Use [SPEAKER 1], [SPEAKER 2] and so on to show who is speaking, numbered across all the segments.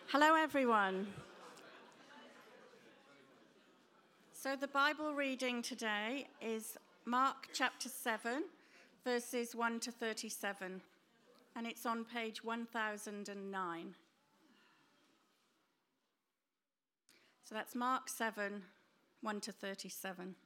[SPEAKER 1] Hello, everyone. So the Bible reading today is Mark chapter 7, verses 1 to 37, and it's on page 1009. So that's Mark 7, 1 to 37.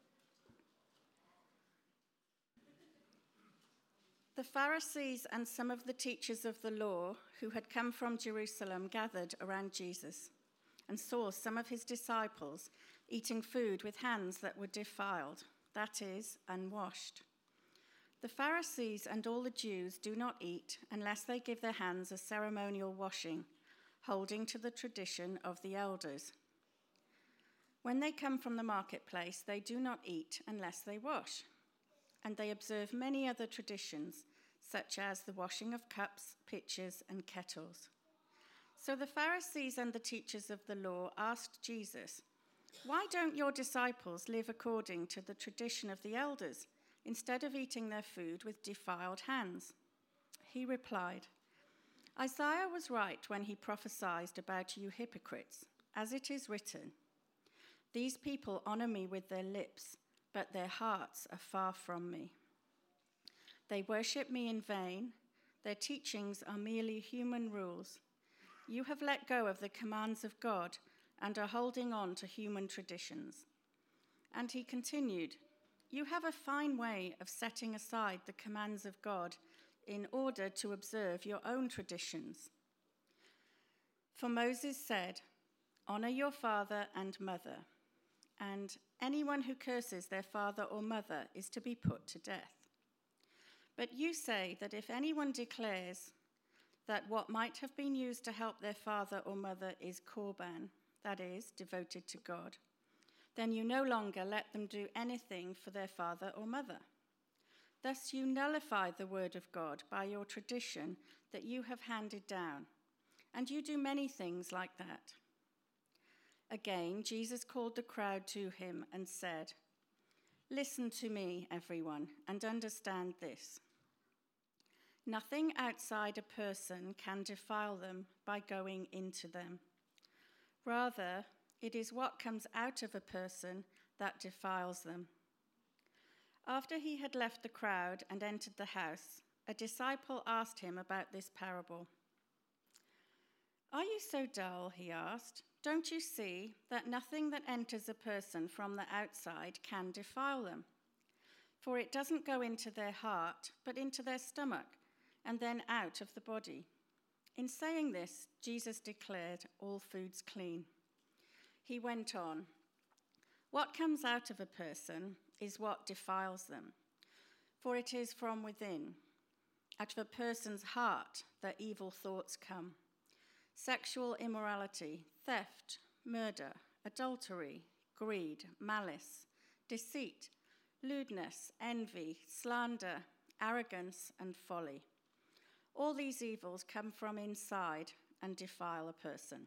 [SPEAKER 1] The Pharisees and some of the teachers of the law who had come from Jerusalem gathered around Jesus and saw some of his disciples eating food with hands that were defiled, that is, unwashed. The Pharisees and all the Jews do not eat unless they give their hands a ceremonial washing, holding to the tradition of the elders. When they come from the marketplace, they do not eat unless they wash. And they observe many other traditions, such as the washing of cups, pitchers, and kettles. So the Pharisees and the teachers of the law asked Jesus, "Why don't your disciples live according to the tradition of the elders, instead of eating their food with defiled hands?" He replied, "Isaiah was right when he prophesied about you hypocrites, as it is written, 'These people honor me with their lips, but their hearts are far from me. They worship me in vain. Their teachings are merely human rules. You have let go of the commands of God and are holding on to human traditions." And he continued, "You have a fine way of setting aside the commands of God in order to observe your own traditions. For Moses said, 'Honor your father and mother,' and anyone who curses their father or mother is to be put to death. But you say that if anyone declares that what might have been used to help their father or mother is korban, that is, devoted to God, then you no longer let them do anything for their father or mother. Thus you nullify the word of God by your tradition that you have handed down, and you do many things like that." Again, Jesus called the crowd to him and said, "Listen to me, everyone, and understand this. Nothing outside a person can defile them by going into them. Rather, it is what comes out of a person that defiles them." After he had left the crowd and entered the house, a disciple asked him about this parable. "Are you so dull?" he asked. "Don't you see that nothing that enters a person from the outside can defile them? For it doesn't go into their heart, but into their stomach, and then out of the body." In saying this, Jesus declared all foods clean. He went on, "What comes out of a person is what defiles them, for it is from within, out of a person's heart, that evil thoughts come. Sexual immorality, theft, murder, adultery, greed, malice, deceit, lewdness, envy, slander, arrogance, and folly. All these evils come from inside and defile a person."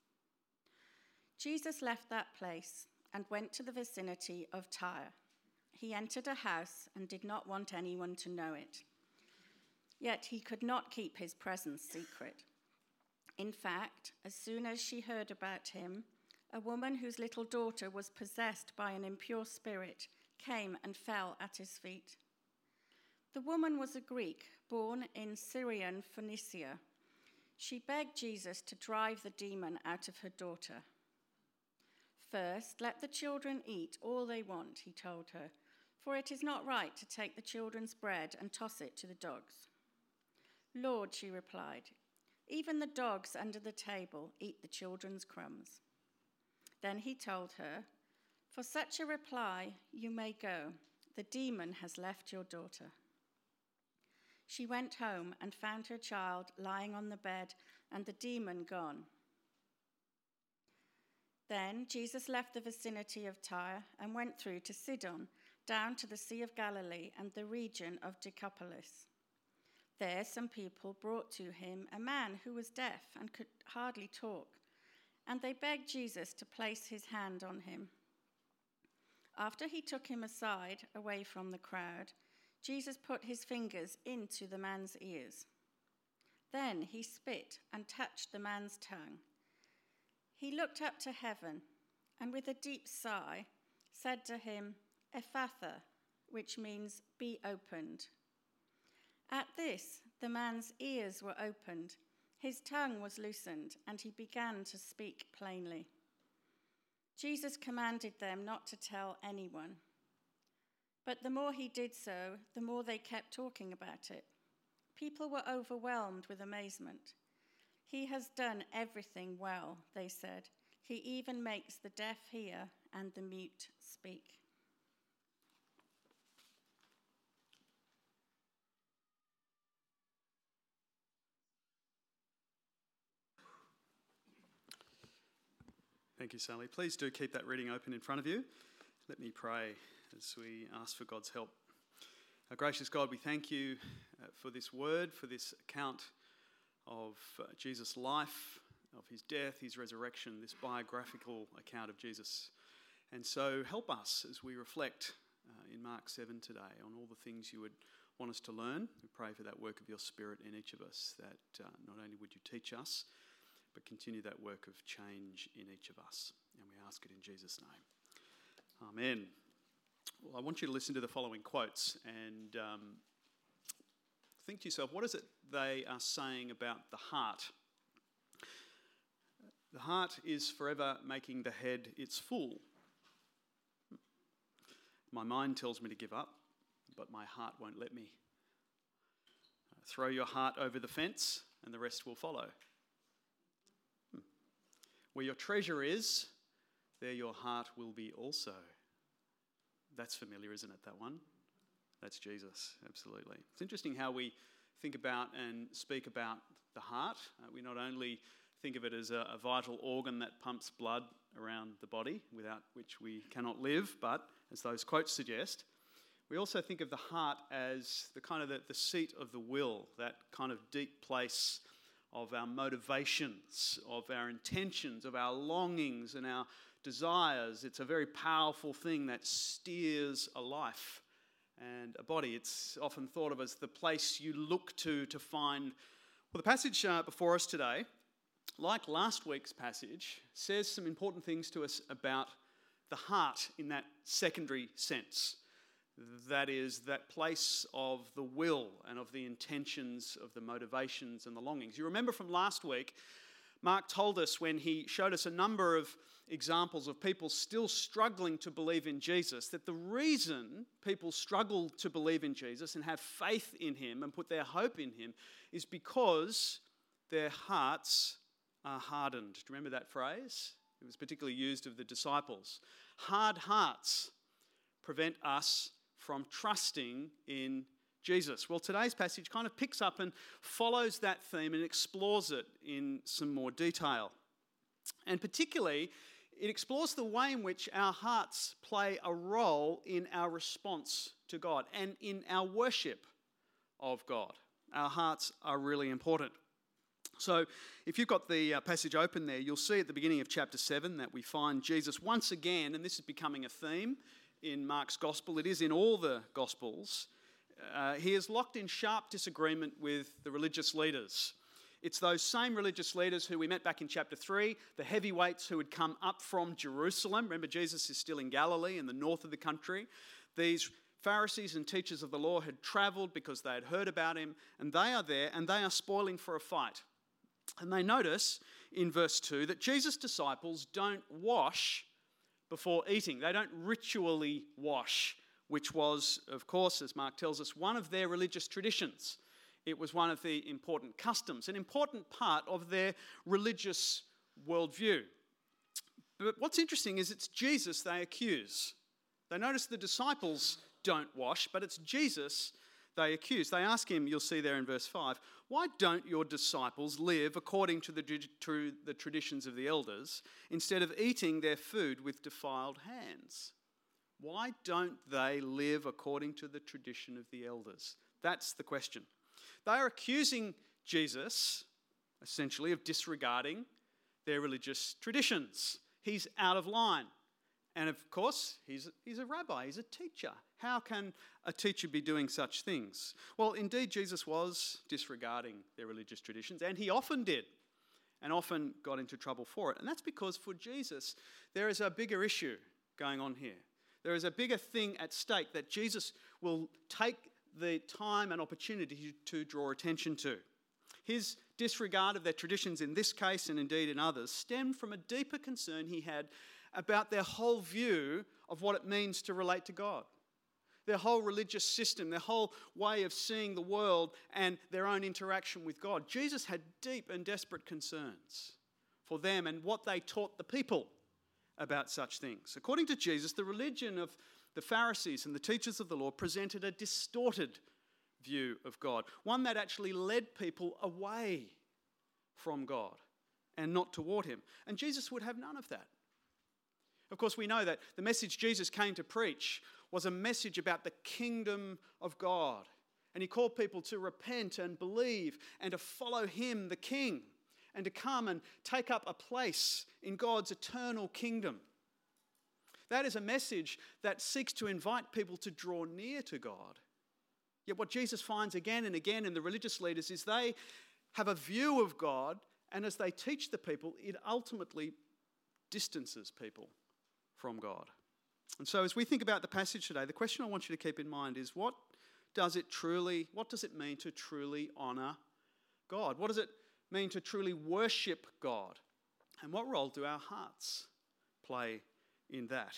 [SPEAKER 1] Jesus left that place and went to the vicinity of Tyre. He entered a house and did not want anyone to know it. Yet he could not keep his presence secret. In fact, as soon as she heard about him, a woman whose little daughter was possessed by an impure spirit came and fell at his feet. The woman was a Greek born in Syrian Phoenicia. She begged Jesus to drive the demon out of her daughter. "First, let the children eat all they want," he told her, "for it is not right to take the children's bread and toss it to the dogs." "Lord," she replied, "even the dogs under the table eat the children's crumbs." Then he told her, "For such a reply, you may go. The demon has left your daughter." She went home and found her child lying on the bed and the demon gone. Then Jesus left the vicinity of Tyre and went through to Sidon, down to the Sea of Galilee and the region of Decapolis. There some people brought to him a man who was deaf and could hardly talk, and they begged Jesus to place his hand on him. After he took him aside, away from the crowd, Jesus put his fingers into the man's ears. Then he spit and touched the man's tongue. He looked up to heaven and with a deep sigh said to him, Ephphatha, which means be opened. At this, the man's ears were opened, his tongue was loosened, and he began to speak plainly. Jesus commanded them not to tell anyone. But the more he did so, the more they kept talking about it. People were overwhelmed with amazement. He has done everything well, they said. He even makes the deaf hear and the mute speak.
[SPEAKER 2] Thank you, Sally. Please do keep that reading open in front of you. Let me pray as we ask for God's help. Our gracious God, we thank you for this word, for this account of Jesus' life, of his death, his resurrection, this biographical account of Jesus. And so help us as we reflect in Mark 7 today on all the things you would want us to learn. We pray for that work of your Spirit in each of us, that not only would you teach us, but continue that work of change in each of us. And we ask it in Jesus' name. Amen. Well, I want you to listen to the following quotes and think to yourself, what is it they are saying about the heart? The heart is forever making the head its fool. My mind tells me to give up, but my heart won't let me. Throw your heart over the fence and the rest will follow. Where your treasure is, there your heart will be also. That's familiar, isn't it, that one? That's Jesus, absolutely. It's interesting how we think about and speak about the heart. We not only think of it as a vital organ that pumps blood around the body, without which we cannot live, but as those quotes suggest, we also think of the heart as the kind of the seat of the will, that kind of deep place of our motivations, of our intentions, of our longings and our desires. It's a very powerful thing that steers a life and a body. It's often thought of as the place you look to find. Well, the passage before us today, like last week's passage, says some important things to us about the heart in that secondary sense. That is, that place of the will and of the intentions, of the motivations and the longings. You remember from last week, Mark told us when he showed us a number of examples of people still struggling to believe in Jesus, that the reason people struggle to believe in Jesus and have faith in him and put their hope in him is because their hearts are hardened. Do you remember that phrase? It was particularly used of the disciples. Hard hearts prevent us from trusting in Jesus. Well, today's passage kind of picks up and follows that theme and explores it in some more detail. And particularly, it explores the way in which our hearts play a role in our response to God and in our worship of God. Our hearts are really important. So if you've got the passage open there, you'll see at the beginning of chapter 7 that we find Jesus once again, and this is becoming a theme in Mark's gospel, it is in all the gospels, he is locked in sharp disagreement with the religious leaders. It's those same religious leaders who we met back in chapter 3, the heavyweights who had come up from Jerusalem. Remember, Jesus is still in Galilee, in the north of the country. These Pharisees and teachers of the law had travelled because they had heard about him, and they are there, and they are spoiling for a fight. And they notice in verse 2 that Jesus' disciples don't wash before eating. They don't ritually wash, which was, of course, as Mark tells us, one of their religious traditions. It was one of the important customs, an important part of their religious worldview. But what's interesting is it's Jesus they accuse. They notice the disciples don't wash, but it's Jesus they accuse. They ask him, you'll see there in verse 5, why don't your disciples live according to the traditions of the elders instead of eating their food with defiled hands? Why don't they live according to the tradition of the elders? That's the question. They are accusing Jesus, essentially, of disregarding their religious traditions. He's out of line. And of course, he's a rabbi, he's a teacher. How can a teacher be doing such things? Well, indeed, Jesus was disregarding their religious traditions, and he often did, and often got into trouble for it. And that's because for Jesus, there is a bigger issue going on here. There is a bigger thing at stake that Jesus will take the time and opportunity to draw attention to. His disregard of their traditions in this case, and indeed in others, stemmed from a deeper concern he had about their whole view of what it means to relate to God. Their whole religious system, their whole way of seeing the world and their own interaction with God. Jesus had deep and desperate concerns for them and what they taught the people about such things. According to Jesus, the religion of the Pharisees and the teachers of the law presented a distorted view of God, one that actually led people away from God and not toward him. And Jesus would have none of that. Of course, we know that the message Jesus came to preach was a message about the kingdom of God. And he called people to repent and believe and to follow him, the King, and to come and take up a place in God's eternal kingdom. That is a message that seeks to invite people to draw near to God. Yet what Jesus finds again and again in the religious leaders is they have a view of God, and as they teach the people, it ultimately distances people from God. And so as we think about the passage today, the question I want you to keep in mind is what does it mean to truly honour God? What does it mean to truly worship God? And what role do our hearts play in that?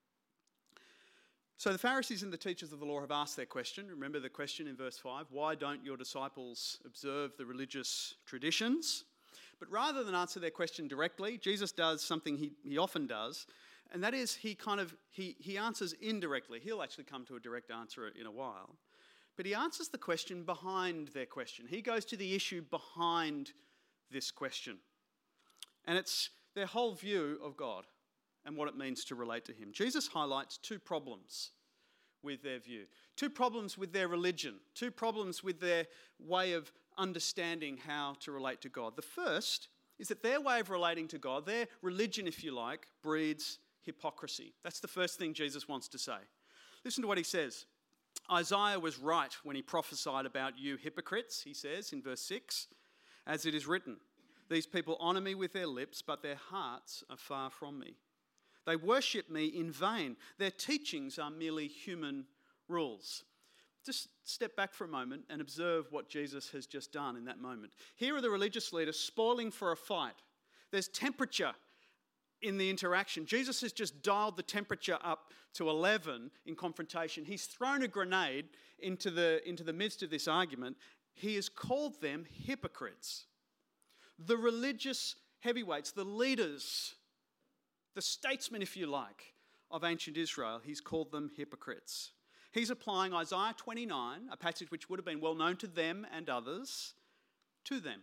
[SPEAKER 2] So the Pharisees and the teachers of the law have asked their question. Remember the question in verse 5, why don't your disciples observe the religious traditions? But rather than answer their question directly, Jesus does something he often does, and that is he answers indirectly. He'll actually come to a direct answer in a while. But he answers the question behind their question. He goes to the issue behind this question. And it's their whole view of God and what it means to relate to him. Jesus highlights two problems with their view, two problems with their religion, two problems with their way of understanding how to relate to God. The first is that their way of relating to God, their religion, if you like, breeds hypocrisy. That's the first thing Jesus wants to say. Listen to what he says. Isaiah was right when he prophesied about you hypocrites, he says in verse 6, as it is written, these people honour me with their lips, but their hearts are far from me. They worship me in vain. Their teachings are merely human rules. Just step back for a moment and observe what Jesus has just done in that moment. Here are the religious leaders spoiling for a fight. There's temperature in the interaction. Jesus has just dialed the temperature up to 11 in confrontation. He's thrown a grenade into the midst of this argument. He has called them hypocrites. The religious heavyweights, the leaders, the statesmen, if you like, of ancient Israel, he's called them hypocrites. He's applying Isaiah 29, a passage which would have been well known to them and others, to them.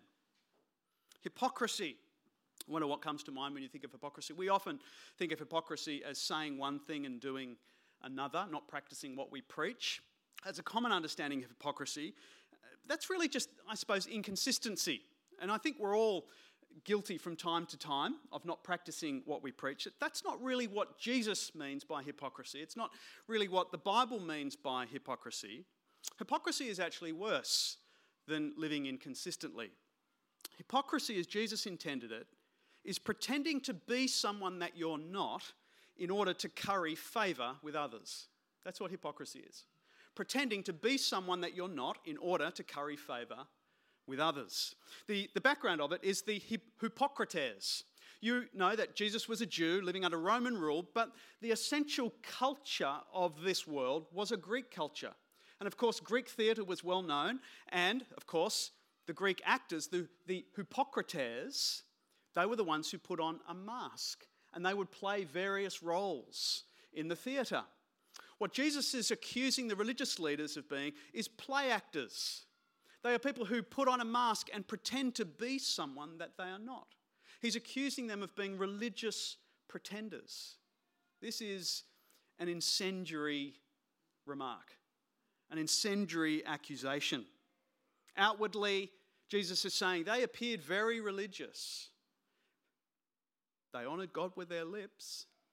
[SPEAKER 2] Hypocrisy. I wonder what comes to mind when you think of hypocrisy. We often think of hypocrisy as saying one thing and doing another, not practicing what we preach. As a common understanding of hypocrisy, that's really just, I suppose, inconsistency. And I think we're all guilty from time to time of not practicing what we preach. That's not really what Jesus means by hypocrisy. It's not really what the Bible means by hypocrisy. Hypocrisy is actually worse than living inconsistently. Hypocrisy, as Jesus intended it, is pretending to be someone that you're not in order to curry favour with others. That's what hypocrisy is. Pretending to be someone that you're not in order to curry favour with others. The background of it is the Hippocrates. You know that Jesus was a Jew living under Roman rule, but the essential culture of this world was a Greek culture. And of course, Greek theatre was well known, and of course, the Greek actors, the Hippocrates, they were the ones who put on a mask, and they would play various roles in the theatre. What Jesus is accusing the religious leaders of being is play actors. They are people who put on a mask and pretend to be someone that they are not. He's accusing them of being religious pretenders. This is an incendiary remark, an incendiary accusation. Outwardly, Jesus is saying they appeared very religious. They honoured God with their lips,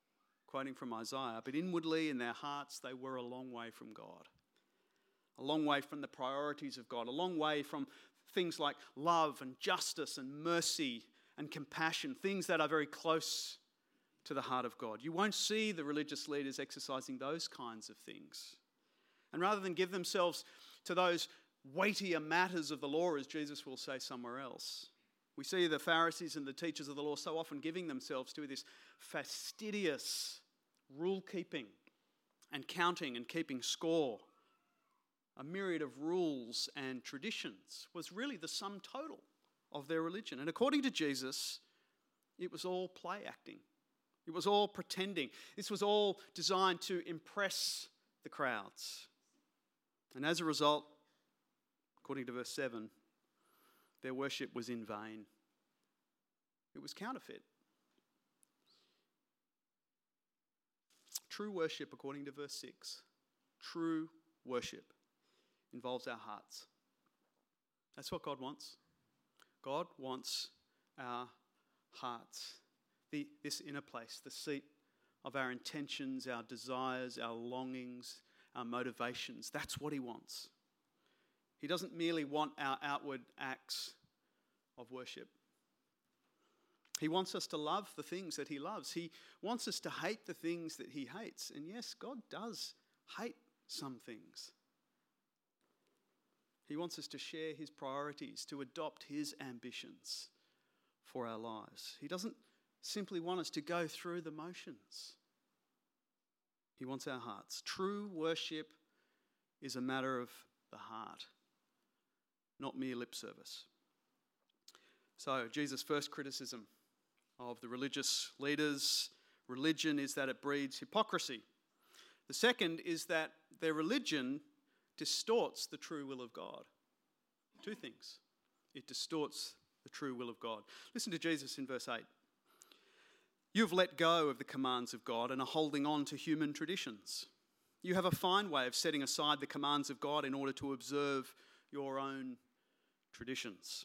[SPEAKER 2] quoting from Isaiah, but inwardly in their hearts they were a long way from God, a long way from the priorities of God, a long way from things like love and justice and mercy and compassion, things that are very close to the heart of God. You won't see the religious leaders exercising those kinds of things. And rather than give themselves to those weightier matters of the law, as Jesus will say somewhere else, we see the Pharisees and the teachers of the law so often giving themselves to this fastidious rule-keeping and counting and keeping score. A myriad of rules and traditions was really the sum total of their religion. And according to Jesus, it was all play acting. It was all pretending. This was all designed to impress the crowds. And as a result, according to verse 7, their worship was in vain. It was counterfeit. True worship, according to verse 6, true worship involves our hearts. That's what God wants. God wants our hearts, this inner place, the seat of our intentions, our desires, our longings, our motivations. That's what he wants. He doesn't merely want our outward acts of worship. He wants us to love the things that he loves. He wants us to hate the things that he hates. And yes, God does hate some things. He wants us to share his priorities, to adopt his ambitions for our lives. He doesn't simply want us to go through the motions. He wants our hearts. True worship is a matter of the heart, not mere lip service. So, Jesus' first criticism of the religious leaders' religion is that it breeds hypocrisy. The second is that their religion distorts the true will of God. Two things. It distorts the true will of God. Listen to Jesus in verse 8. You have let go of the commands of God and are holding on to human traditions. You have a fine way of setting aside the commands of God in order to observe your own traditions.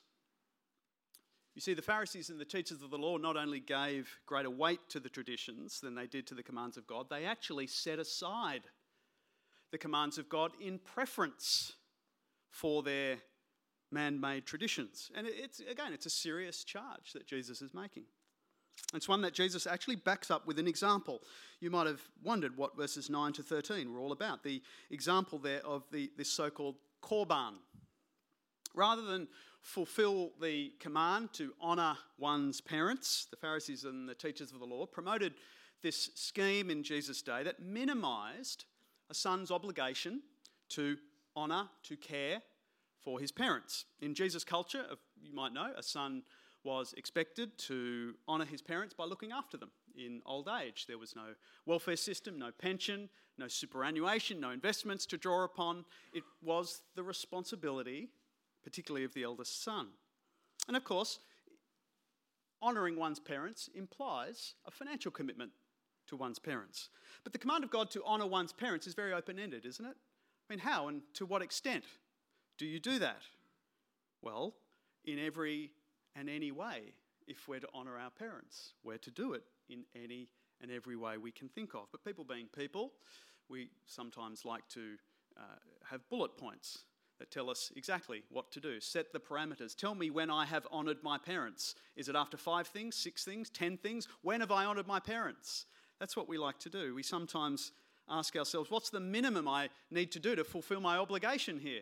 [SPEAKER 2] You see, the Pharisees and the teachers of the law not only gave greater weight to the traditions than they did to the commands of God, they actually set aside the commands of God in preference for their man-made traditions. And it's a serious charge that Jesus is making. It's one that Jesus actually backs up with an example. You might have wondered what verses 9 to 13 were all about. The example there of this so-called korban. Rather than fulfill the command to honour one's parents, the Pharisees and the teachers of the law promoted this scheme in Jesus' day that minimised a son's obligation to honour, to care for his parents. In Jesus' culture, you might know, a son was expected to honour his parents by looking after them in old age. There was no welfare system, no pension, no superannuation, no investments to draw upon. It was the responsibility, particularly of the eldest son. And of course, honouring one's parents implies a financial commitment to one's parents. But the command of God to honour one's parents is very open-ended, isn't it? I mean, how and to what extent do you do that? Well, in every and any way, if we're to honour our parents. We're to do it in any and every way we can think of. But people being people, we sometimes like to have bullet points that tell us exactly what to do. Set the parameters. Tell me when I have honoured my parents. Is it after 5 things, 6 things, 10 things? When have I honoured my parents? That's what we like to do. We sometimes ask ourselves, what's the minimum I need to do to fulfil my obligation here?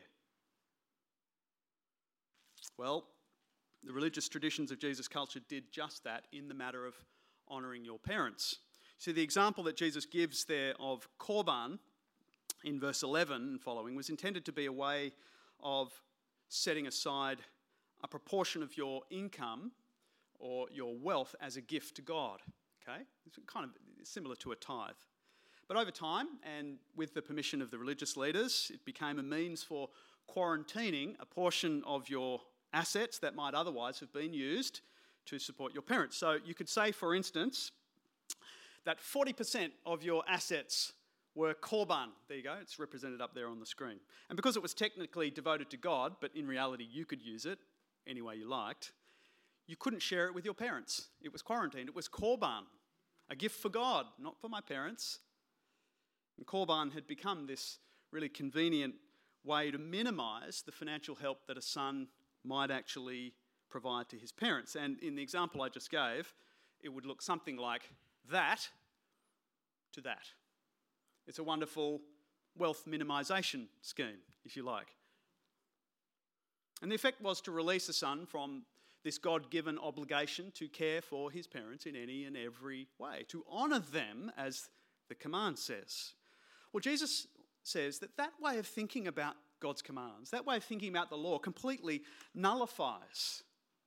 [SPEAKER 2] Well, the religious traditions of Jesus' culture did just that in the matter of honouring your parents. See, the example that Jesus gives there of korban in verse 11 and following was intended to be a way of setting aside a proportion of your income or your wealth as a gift to God. Okay? It's kind of similar to a tithe. But over time, and with the permission of the religious leaders, it became a means for quarantining a portion of your assets that might otherwise have been used to support your parents. So you could say, for instance, that 40% of your assets were korban. There you go, it's represented up there on the screen. And because it was technically devoted to God, but in reality you could use it any way you liked, you couldn't share it with your parents. It was quarantined. It was korban, a gift for God, not for my parents. And Korban had become this really convenient way to minimise the financial help that a son might actually provide to his parents. And in the example I just gave, it would look something like that to that. It's a wonderful wealth minimisation scheme, if you like. And the effect was to release a son from this God-given obligation to care for his parents in any and every way, to honour them as the command says. Well, Jesus says that that way of thinking about God's commands, that way of thinking about the law completely nullifies,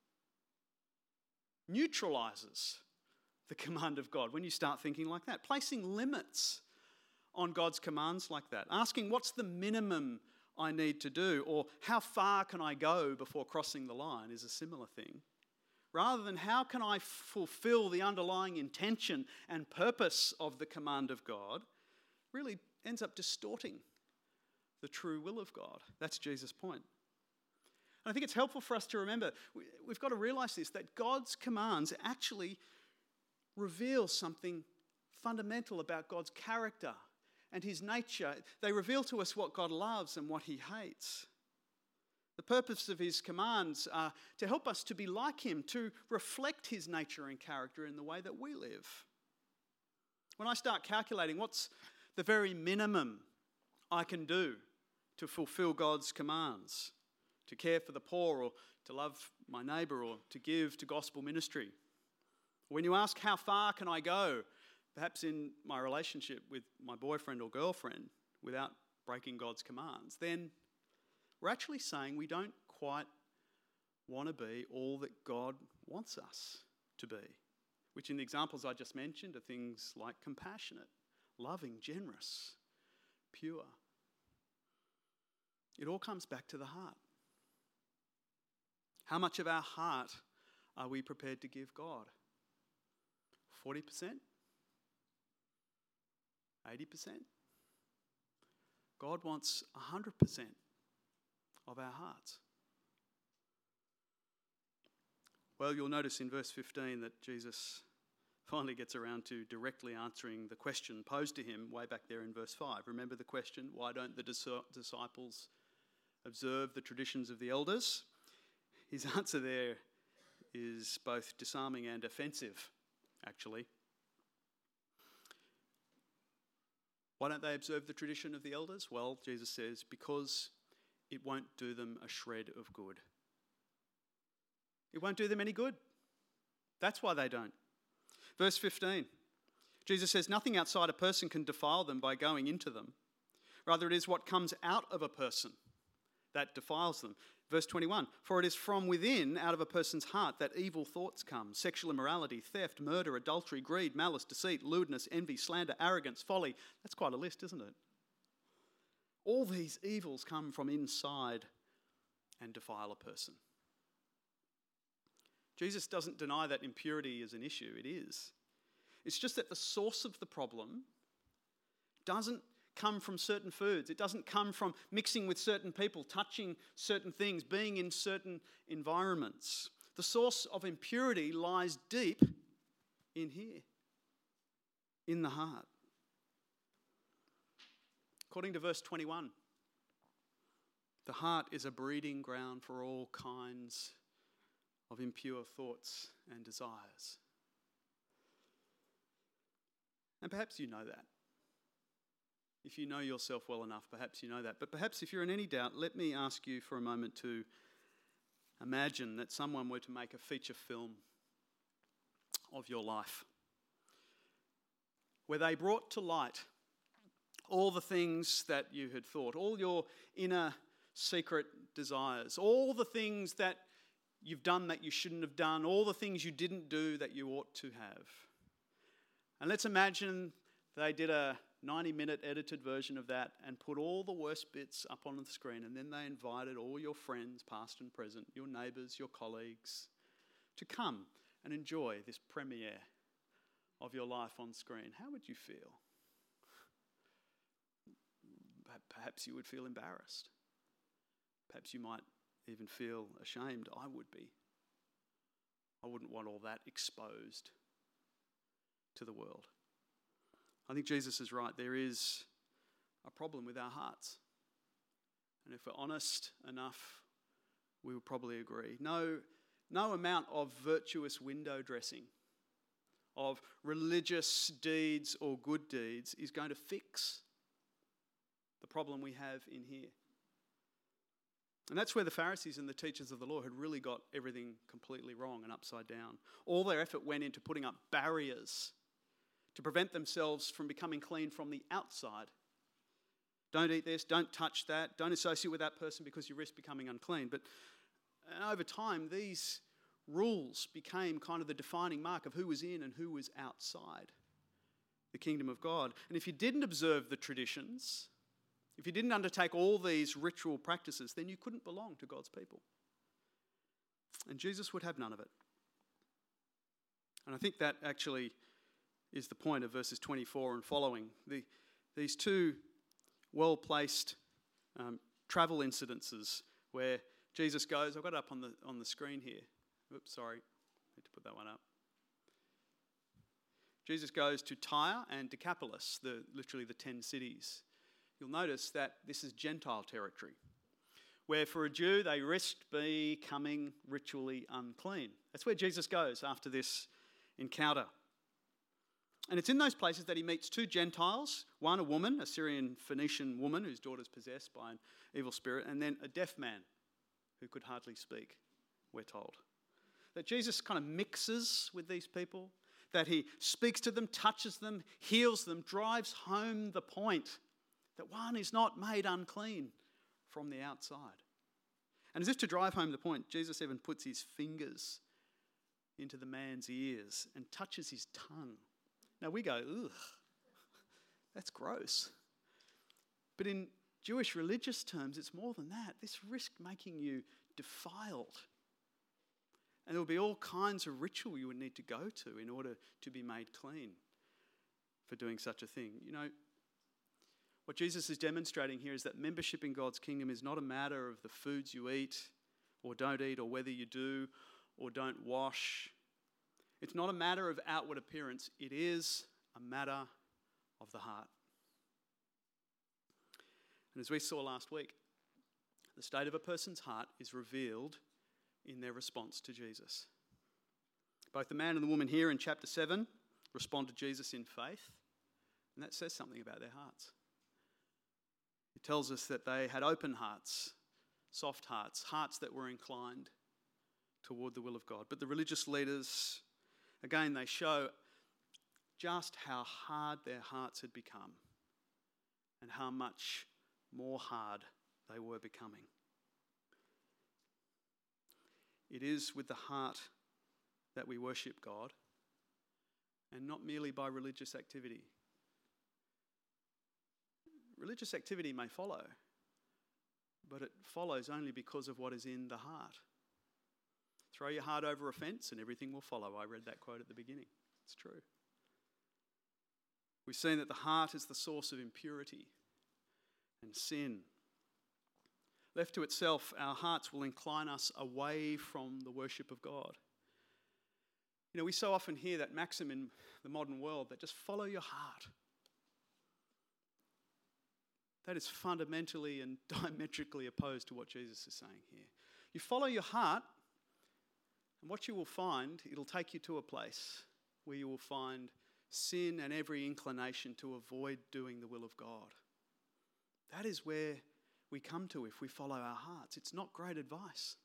[SPEAKER 2] neutralises the command of God when you start thinking like that, placing limits on God's commands like that, asking what's the minimum I need to do, or how far can I go before crossing the line is a similar thing. Rather than how can I fulfill the underlying intention and purpose of the command of God, really ends up distorting the true will of God. That's Jesus' point. And I think it's helpful for us to remember, we've got to realise this, that God's commands actually reveal something fundamental about God's character and his nature. They reveal to us what God loves and what he hates. The purpose of his commands are to help us to be like him, to reflect his nature and character in the way that we live. When I start calculating what's the very minimum I can do to fulfill God's commands, to care for the poor or to love my neighbour or to give to gospel ministry. When you ask how far can I go, perhaps in my relationship with my boyfriend or girlfriend without breaking God's commands, then we're actually saying we don't quite want to be all that God wants us to be, which in the examples I just mentioned are things like compassionate, loving, generous, pure. It all comes back to the heart. How much of our heart are we prepared to give God? 40%? 80%? God wants 100% of our hearts. Well, you'll notice in verse 15 that Jesus finally gets around to directly answering the question posed to him way back there in verse 5. Remember the question, why don't the disciples observe the traditions of the elders? His answer there is both disarming and offensive, actually. Why don't they observe the tradition of the elders? Well, Jesus says, because it won't do them a shred of good. It won't do them any good. That's why they don't. Verse 15, Jesus says, nothing outside a person can defile them by going into them. Rather, it is what comes out of a person that defiles them. Verse 21, for it is from within, out of a person's heart, that evil thoughts come. Sexual immorality, theft, murder, adultery, greed, malice, deceit, lewdness, envy, slander, arrogance, folly. That's quite a list, isn't it? All these evils come from inside and defile a person. Jesus doesn't deny that impurity is an issue. It is. It's just that the source of the problem doesn't come from certain foods. It doesn't come from mixing with certain people, touching certain things, being in certain environments. The source of impurity lies deep in here, in the heart. According to verse 21, the heart is a breeding ground for all kinds of impure thoughts and desires. And perhaps you know that. If you know yourself well enough, perhaps you know that. But perhaps if you're in any doubt, let me ask you for a moment to imagine that someone were to make a feature film of your life, where they brought to light all the things that you had thought, all your inner secret desires, all the things that you've done that you shouldn't have done, all the things you didn't do that you ought to have. And let's imagine they did a 90-minute edited version of that and put all the worst bits up on the screen, and then they invited all your friends, past and present, your neighbours, your colleagues, to come and enjoy this premiere of your life on screen. How would you feel? Perhaps you would feel embarrassed. Perhaps you might even feel ashamed. I would be. I wouldn't want all that exposed to the world. I think Jesus is right. There is a problem with our hearts. And if we're honest enough, we will probably agree. No amount of virtuous window dressing, of religious deeds or good deeds is going to fix the problem we have in here. And that's where the Pharisees and the teachers of the law had really got everything completely wrong and upside down. All their effort went into putting up barriers to prevent themselves from becoming clean from the outside. Don't eat this, don't touch that, don't associate with that person because you risk becoming unclean. But over time, these rules became kind of the defining mark of who was in and who was outside the kingdom of God. And if you didn't observe the traditions, if you didn't undertake all these ritual practices, then you couldn't belong to God's people. And Jesus would have none of it. And I think that actually is the point of verses 24 and following. These two well-placed travel incidences where Jesus goes, I've got it up on the screen here. Oops, sorry, need to put that one up. Jesus goes to Tyre and Decapolis, literally the 10 cities. You'll notice that this is Gentile territory, where for a Jew they risked becoming ritually unclean. That's where Jesus goes after this encounter. And it's in those places that he meets two Gentiles, one a woman, a Syrian Phoenician woman whose daughter's possessed by an evil spirit, and then a deaf man who could hardly speak, we're told. That Jesus kind of mixes with these people, that he speaks to them, touches them, heals them, drives home the point that one is not made unclean from the outside. And as if to drive home the point, Jesus even puts his fingers into the man's ears and touches his tongue. Now we go, ugh, that's gross. But in Jewish religious terms, it's more than that. This risked making you defiled. And there will be all kinds of ritual you would need to go to in order to be made clean for doing such a thing. You know, what Jesus is demonstrating here is that membership in God's kingdom is not a matter of the foods you eat or don't eat, or whether you do or don't wash. It's not a matter of outward appearance. It is a matter of the heart. And as we saw last week, the state of a person's heart is revealed in their response to Jesus. Both the man and the woman here in chapter 7 respond to Jesus in faith, and that says something about their hearts. It tells us that they had open hearts, soft hearts, hearts that were inclined toward the will of God. But the religious leaders, again, they show just how hard their hearts had become and how much more hard they were becoming. It is with the heart that we worship God, and not merely by religious activity. Religious activity may follow, but it follows only because of what is in the heart. Throw your heart over a fence and everything will follow. I read that quote at the beginning. It's true. We've seen that the heart is the source of impurity and sin. Left to itself, our hearts will incline us away from the worship of God. You know, we so often hear that maxim in the modern world that just follow your heart. That is fundamentally and diametrically opposed to what Jesus is saying here. You follow your heart, and what you will find, it'll take you to a place where you will find sin and every inclination to avoid doing the will of God. That is where we come to if we follow our hearts. It's not great advice.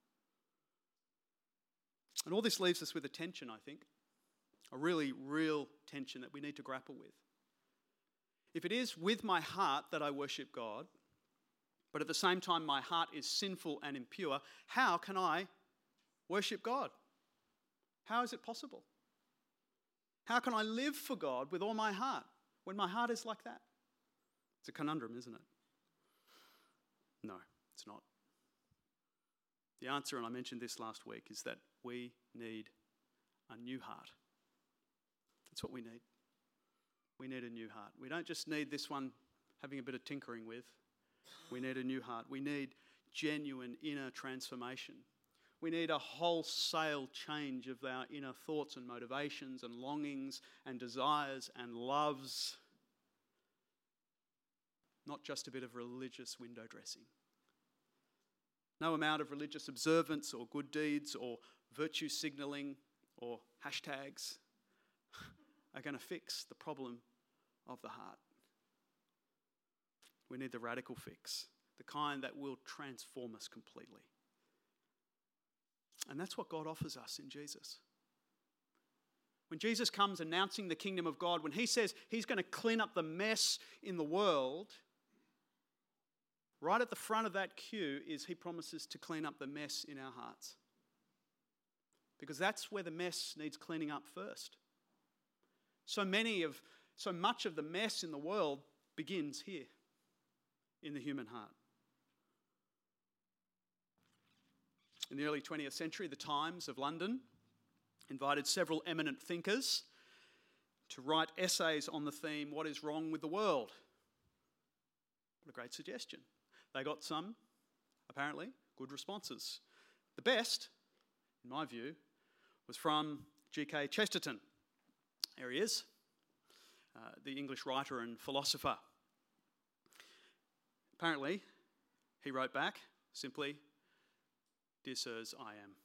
[SPEAKER 2] And all this leaves us with a tension, I think. A really real tension that we need to grapple with. If it is with my heart that I worship God, but at the same time my heart is sinful and impure, how can I worship God? How is it possible? How can I live for God with all my heart when my heart is like that? It's a conundrum, isn't it? No, it's not. The answer, and I mentioned this last week, is that we need a new heart. That's what we need. We need a new heart. We don't just need this one having a bit of tinkering with. We need a new heart. We need genuine inner transformation. We need a wholesale change of our inner thoughts and motivations and longings and desires and loves. Not just a bit of religious window dressing. No amount of religious observance or good deeds or virtue signalling or hashtags are going to fix the problem of the heart. We need the radical fix, the kind that will transform us completely. And that's what God offers us in Jesus. When Jesus comes announcing the kingdom of God, when he says he's going to clean up the mess in the world, right at the front of that queue is he promises to clean up the mess in our hearts. Because that's where the mess needs cleaning up first. So much of the mess in the world begins here, in the human heart. In the early 20th century, the Times of London invited several eminent thinkers to write essays on the theme, "What is wrong with the world?" What a great suggestion. They got some, apparently, good responses. The best, in my view, was from G.K. Chesterton. There he is, the English writer and philosopher. Apparently, he wrote back simply, "Dear sirs, I am."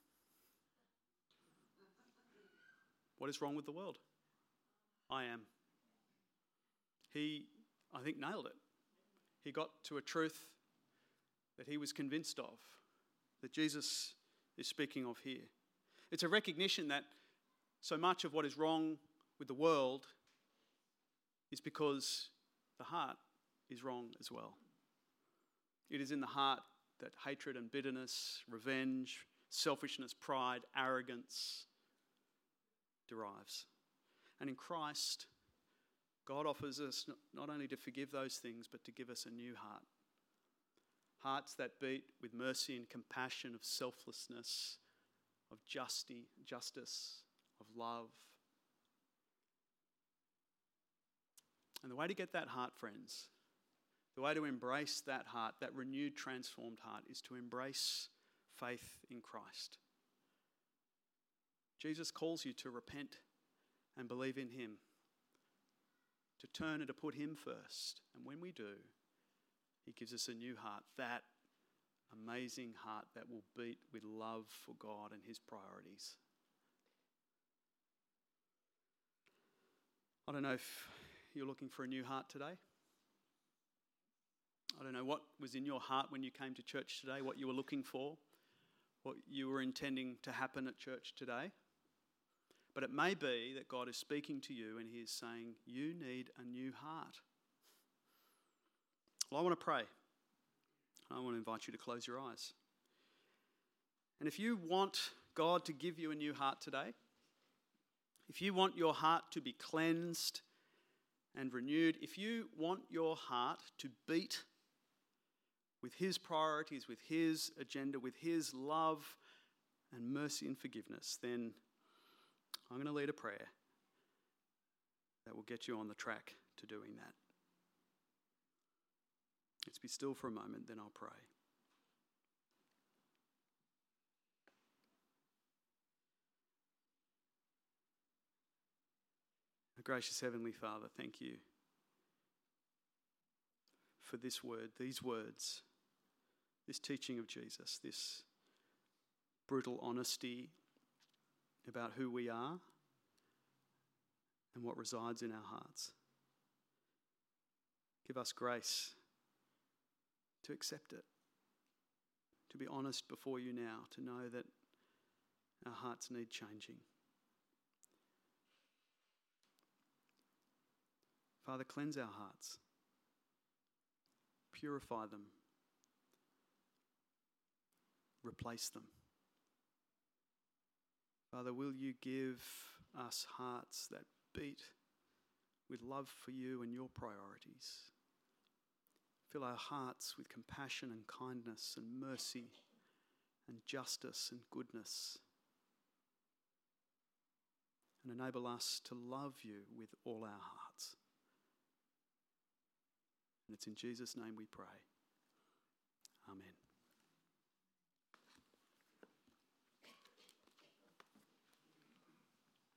[SPEAKER 2] What is wrong with the world? I am. He, I think, nailed it. He got to a truth that he was convinced of, that Jesus is speaking of here. It's a recognition that so much of what is wrong with the world is because the heart is wrong as well. It is in the heart that hatred and bitterness, revenge, selfishness, pride, arrogance derives. And in Christ, God offers us not only to forgive those things, but to give us a new heart. Hearts that beat with mercy and compassion, of selflessness, of justice, of love. And the way to get that heart, friends, the way to embrace that heart, that renewed, transformed heart, is to embrace faith in Christ. Jesus calls you to repent and believe in him, to turn and to put him first. And when we do, he gives us a new heart, that amazing heart that will beat with love for God and his priorities. I don't know if you're looking for a new heart today. I don't know what was in your heart when you came to church today, what you were looking for, what you were intending to happen at church today. But it may be that God is speaking to you and he is saying, you need a new heart. Well, I want to pray. I want to invite you to close your eyes. And if you want God to give you a new heart today, if you want your heart to be cleansed and renewed, if you want your heart to beat with his priorities, with his agenda, with his love and mercy and forgiveness, then I'm going to lead a prayer that will get you on the track to doing that. Let's be still for a moment, then I'll pray. Our gracious Heavenly Father, thank you for this word, these words, this teaching of Jesus, this brutal honesty about who we are and what resides in our hearts. Give us grace to accept it, to be honest before you now, to know that our hearts need changing. Father, cleanse our hearts, purify them, replace them. Father, will you give us hearts that beat with love for you and your priorities? Fill our hearts with compassion and kindness and mercy and justice and goodness. And enable us to love you with all our hearts. And it's in Jesus' name we pray. Amen.